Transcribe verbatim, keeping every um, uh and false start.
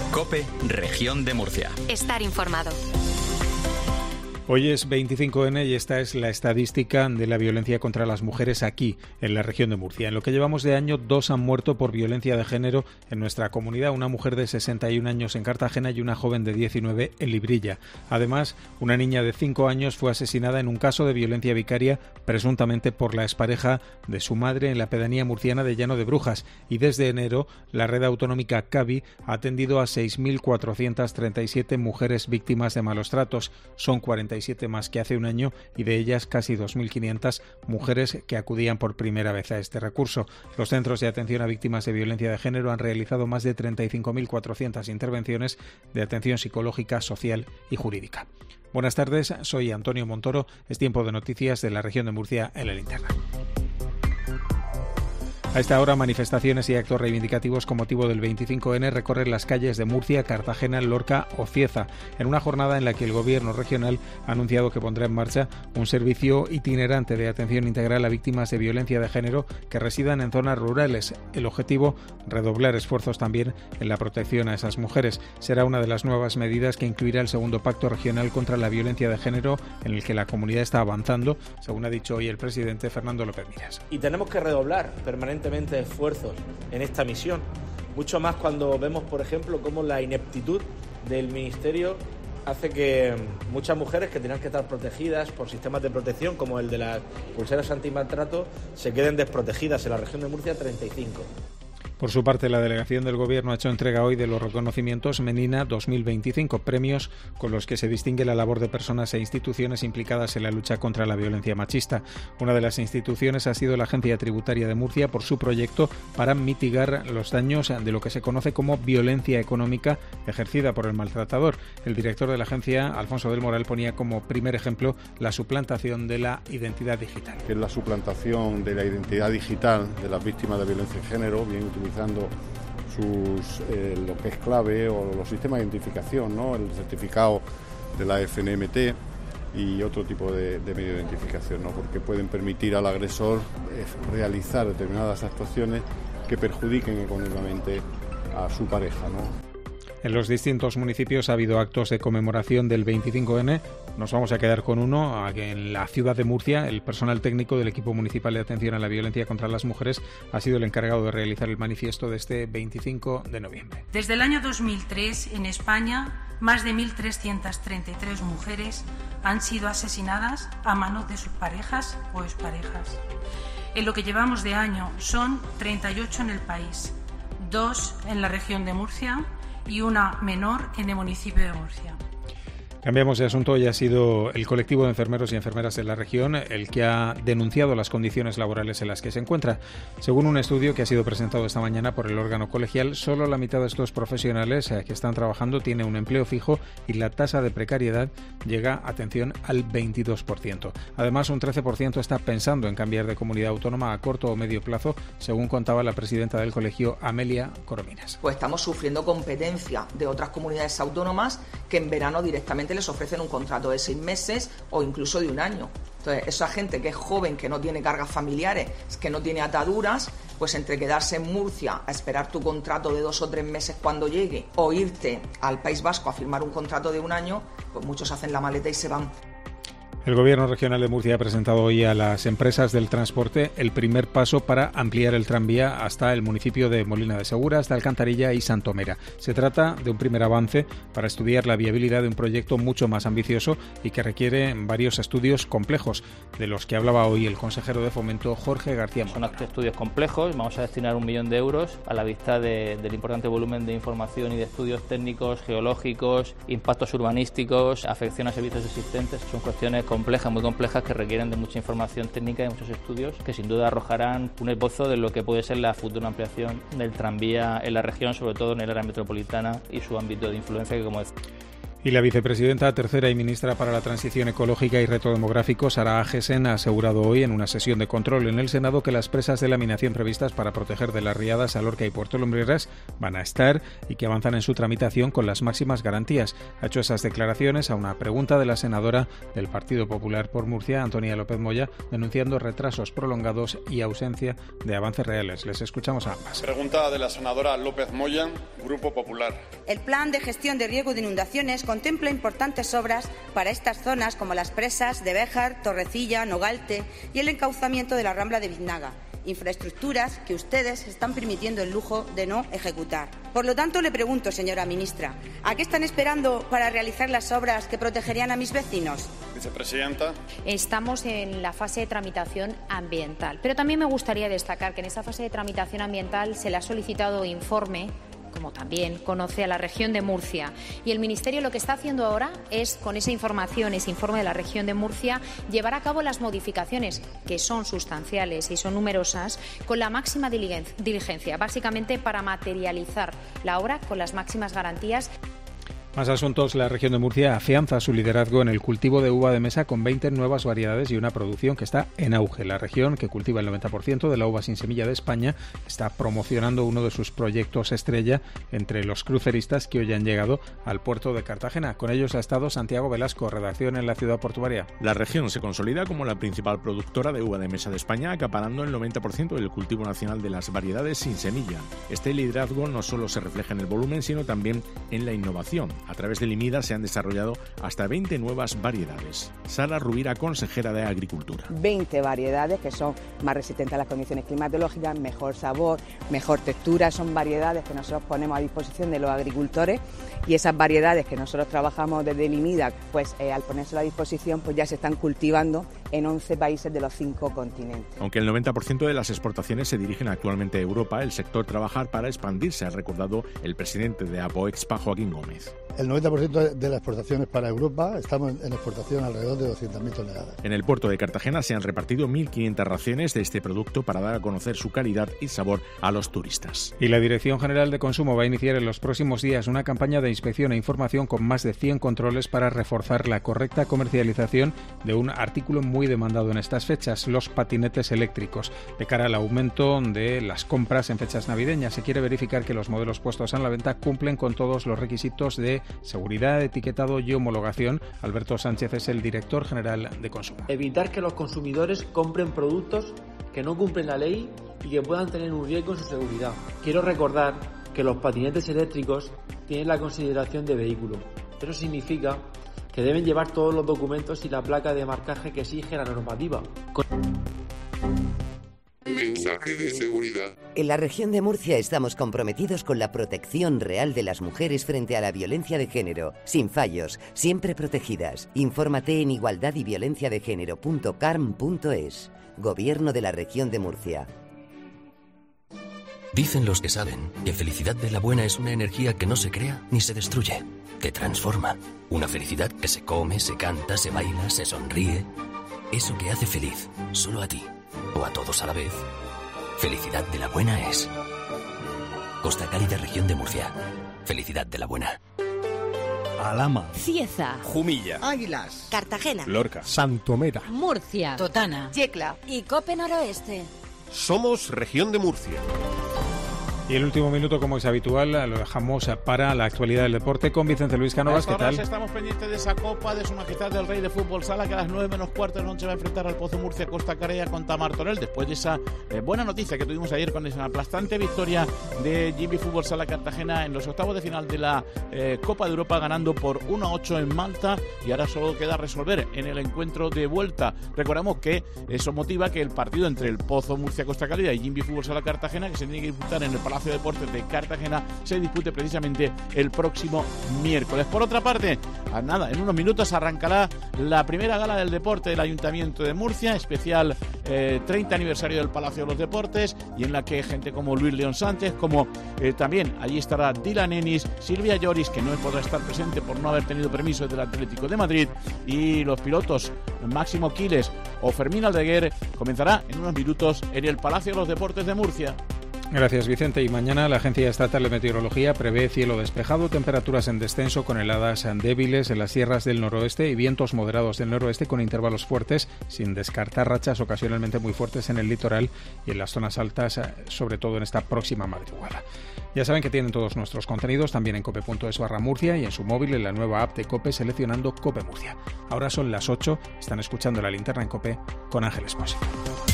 COPE, Región de Murcia. Estar informado. Hoy es veinticinco ene y esta es la estadística de la violencia contra las mujeres aquí, en la región de Murcia. En lo que llevamos de año, dos han muerto por violencia de género en nuestra comunidad, una mujer de sesenta y un años en Cartagena y una joven de diecinueve en Librilla. Además, una niña de cinco años fue asesinada en un caso de violencia vicaria, presuntamente por la expareja de su madre en la pedanía murciana de Llano de Brujas. Y desde enero, la red autonómica CABI ha atendido a seis mil cuatrocientas treinta y siete mujeres víctimas de malos tratos. Son cuarenta y siete más que hace un año y de ellas casi dos mil quinientas mujeres que acudían por primera vez a este recurso. Los centros de atención a víctimas de violencia de género han realizado más de treinta y cinco mil cuatrocientas intervenciones de atención psicológica, social y jurídica. Buenas tardes, soy Antonio Montoro. Es tiempo de noticias de la región de Murcia en la linterna. A esta hora, manifestaciones y actos reivindicativos con motivo del veinticinco ene recorren las calles de Murcia, Cartagena, Lorca o Cieza, en una jornada en la que el Gobierno regional ha anunciado que pondrá en marcha un servicio itinerante de atención integral a víctimas de violencia de género que residan en zonas rurales. El objetivo, redoblar esfuerzos también en la protección a esas mujeres. Será una de las nuevas medidas que incluirá el segundo Pacto Regional contra la Violencia de Género, en el que la comunidad está avanzando, según ha dicho hoy el presidente Fernando López Miras. Y tenemos que redoblar permanentemente esfuerzos en esta misión, mucho más cuando vemos, por ejemplo, cómo la ineptitud del Ministerio hace que muchas mujeres que tenían que estar protegidas por sistemas de protección como el de las pulseras antimaltrato se queden desprotegidas. En la región de Murcia, treinta y cinco. Por su parte, la delegación del Gobierno ha hecho entrega hoy de los reconocimientos Menina dos mil veinticinco, premios con los que se distingue la labor de personas e instituciones implicadas en la lucha contra la violencia machista. Una de las instituciones ha sido la Agencia Tributaria de Murcia por su proyecto para mitigar los daños de lo que se conoce como violencia económica ejercida por el maltratador. El director de la agencia, Alfonso del Moral, ponía como primer ejemplo la suplantación de la identidad digital. Que es la suplantación de la identidad digital de las víctimas de violencia de género, bien utilizada utilizando sus, eh, lo que es clave o los sistemas de identificación, ¿no? El certificado de la F N M T y otro tipo de, de medio de identificación, ¿no? Porque pueden permitir al agresor eh, realizar determinadas actuaciones que perjudiquen económicamente a su pareja, ¿no? En los distintos municipios ha habido actos de conmemoración del veinticinco ene. Nos vamos a quedar con uno. En la ciudad de Murcia, el personal técnico del equipo municipal de atención a la violencia contra las mujeres ha sido el encargado de realizar el manifiesto de este veinticinco de noviembre. Desde el año dos mil tres, en España, más de mil trescientas treinta y tres mujeres han sido asesinadas a manos de sus parejas o exparejas. En lo que llevamos de año son treinta y ocho en el país, dos en la región de Murcia y una menor en el municipio de Murcia. Cambiamos de asunto y ha sido el colectivo de enfermeros y enfermeras de la región el que ha denunciado las condiciones laborales en las que se encuentra. Según un estudio que ha sido presentado esta mañana por el órgano colegial, solo la mitad de estos profesionales que están trabajando tiene un empleo fijo y la tasa de precariedad llega, atención, al veintidós por ciento. Además, un trece por ciento está pensando en cambiar de comunidad autónoma a corto o medio plazo, según contaba la presidenta del colegio, Amelia Corominas. Pues estamos sufriendo competencia de otras comunidades autónomas que en verano directamente les ofrecen un contrato de seis meses o incluso de un año. Entonces, esa gente que es joven, que no tiene cargas familiares, que no tiene ataduras, pues entre quedarse en Murcia a esperar tu contrato de dos o tres meses cuando llegue o irte al País Vasco a firmar un contrato de un año, pues muchos hacen la maleta y se van. El Gobierno regional de Murcia ha presentado hoy a las empresas del transporte el primer paso para ampliar el tranvía hasta el municipio de Molina de Segura, hasta Alcantarilla y Santomera. Se trata de un primer avance para estudiar la viabilidad de un proyecto mucho más ambicioso y que requiere varios estudios complejos, de los que hablaba hoy el consejero de Fomento, Jorge García Mora. Son estudios complejos, vamos a destinar un millón de euros a la vista de, del importante volumen de información y de estudios técnicos, geológicos, impactos urbanísticos, afección a servicios existentes. Son cuestiones complejas, muy complejas, que requieren de mucha información técnica y de muchos estudios que sin duda arrojarán un esbozo de lo que puede ser la futura ampliación del tranvía en la región, sobre todo en el área metropolitana y su ámbito de influencia, que como decía. Y la vicepresidenta tercera y ministra para la Transición Ecológica y Reto Demográfico, Sara Agesen, ha asegurado hoy en una sesión de control en el Senado que las presas de laminación previstas para proteger de las riadas a Lorca y Puerto Lumbreras van a estar y que avanzan en su tramitación con las máximas garantías. Ha hecho esas declaraciones a una pregunta de la senadora del Partido Popular por Murcia, Antonia López Moya, denunciando retrasos prolongados y ausencia de avances reales. Les escuchamos a ambas. Pregunta de la senadora López Moya, Grupo Popular. El Plan de Gestión de Riesgo de Inundaciones contempla importantes obras para estas zonas como las presas de Béjar, Torrecilla, Nogalte y el encauzamiento de la Rambla de Biznaga, infraestructuras que ustedes están permitiendo el lujo de no ejecutar. Por lo tanto, le pregunto, señora ministra, ¿a qué están esperando para realizar las obras que protegerían a mis vecinos? Vicepresidenta. Estamos en la fase de tramitación ambiental, pero también me gustaría destacar que en esa fase de tramitación ambiental se le ha solicitado informe, como también conoce a la región de Murcia. Y el Ministerio lo que está haciendo ahora es, con esa información, ese informe de la región de Murcia, llevar a cabo las modificaciones, que son sustanciales y son numerosas, con la máxima diligencia, básicamente para materializar la obra con las máximas garantías. Más asuntos. La región de Murcia afianza su liderazgo en el cultivo de uva de mesa con veinte nuevas variedades y una producción que está en auge. La región, que cultiva el noventa por ciento de la uva sin semilla de España, está promocionando uno de sus proyectos estrella entre los cruceristas que hoy han llegado al puerto de Cartagena. Con ellos ha estado Santiago Velasco, redacción en la ciudad portuaria. La región se consolida como la principal productora de uva de mesa de España, acaparando el noventa por ciento del cultivo nacional de las variedades sin semilla. Este liderazgo no solo se refleja en el volumen, sino también en la innovación. A través del IMIDA se han desarrollado hasta veinte nuevas variedades. Sara Rubira, consejera de Agricultura. veinte variedades que son más resistentes a las condiciones climatológicas, mejor sabor, mejor textura. Son variedades que nosotros ponemos a disposición de los agricultores y esas variedades que nosotros trabajamos desde el IMIDA, pues eh, al ponerse a disposición, pues ya se están cultivando en once países de los cinco continentes. Aunque el noventa por ciento de las exportaciones se dirigen actualmente a Europa, el sector trabaja para expandirse, ha recordado el presidente de Apoexpa, Joaquín Gómez. El noventa por ciento de las exportaciones para Europa, estamos en exportación alrededor de doscientas mil toneladas. En el puerto de Cartagena se han repartido mil quinientas raciones de este producto para dar a conocer su calidad y sabor a los turistas. Y la Dirección General de Consumo va a iniciar en los próximos días una campaña de inspección e información con más de cien controles para reforzar la correcta comercialización de un artículo muy demandado en estas fechas, los patinetes eléctricos. De cara al aumento de las compras en fechas navideñas, se quiere verificar que los modelos puestos en la venta cumplen con todos los requisitos de seguridad, etiquetado y homologación. Alberto Sánchez es el director general de Consumo. Evitar que los consumidores compren productos que no cumplen la ley y que puedan tener un riesgo en su seguridad. Quiero recordar que los patinetes eléctricos tienen la consideración de vehículo. Eso significa que deben llevar todos los documentos y la placa de marcaje que exige la normativa. Con... Mensaje de seguridad. En la región de Murcia estamos comprometidos con la protección real de las mujeres frente a la violencia de género, sin fallos, siempre protegidas. Infórmate en igualdad y violencia de género punto carm punto es. Gobierno de la región de Murcia. Dicen los que saben que felicidad de la buena es una energía que no se crea ni se destruye, que transforma. Una felicidad que se come, se canta, se baila, se sonríe. Eso que hace feliz, solo a ti. O a todos a la vez. Felicidad de la buena es Costa Cálida, región de Murcia. Felicidad de la buena. Alhama, Cieza, Jumilla, Águilas, Cartagena, Lorca, Santomera, Murcia, Totana, Yecla y Cope Noroeste. Somos región de Murcia. Y el último minuto, como es habitual, lo dejamos para la actualidad del deporte con Vicente Luis Cánovas. ¿Qué tal? Estamos pendientes de esa Copa de Su Majestad del Rey de Fútbol Sala, que a las nueve menos cuarto de la noche va a enfrentar al Pozo Murcia Costa Carella contra Martorell, después de esa eh, buena noticia que tuvimos ayer con esa aplastante victoria de G B Fútbol Sala Cartagena en los octavos de final de la eh, Copa de Europa, ganando por uno a ocho en Malta, y ahora solo queda resolver en el encuentro de vuelta. Recordamos que eso motiva que el partido entre el Pozo Murcia Costa Carella y G B Fútbol Sala Cartagena, que se tiene que disputar en el Palacio de Deportes de Cartagena, se dispute precisamente el próximo miércoles. Por otra parte, a nada, en unos minutos arrancará la primera gala del deporte del Ayuntamiento de Murcia, especial eh, treinta aniversario del Palacio de los Deportes, y en la que gente como Luis León Sánchez, como eh, también allí estará Dylan Ennis, Silvia Lloris, que no podrá estar presente por no haber tenido permiso del Atlético de Madrid, y los pilotos Máximo Quiles o Fermín Aldeguer, comenzará en unos minutos en el Palacio de los Deportes de Murcia. Gracias, Vicente. Y mañana la Agencia Estatal de Meteorología prevé cielo despejado, temperaturas en descenso con heladas débiles en las sierras del noroeste y vientos moderados del noroeste con intervalos fuertes, sin descartar rachas ocasionalmente muy fuertes en el litoral y en las zonas altas, sobre todo en esta próxima madrugada. Ya saben que tienen todos nuestros contenidos también en cope punto es barra Murcia y en su móvil en la nueva app de COPE seleccionando COPE Murcia. Ahora son las ocho, están escuchando La Linterna en COPE con Ángeles Posi.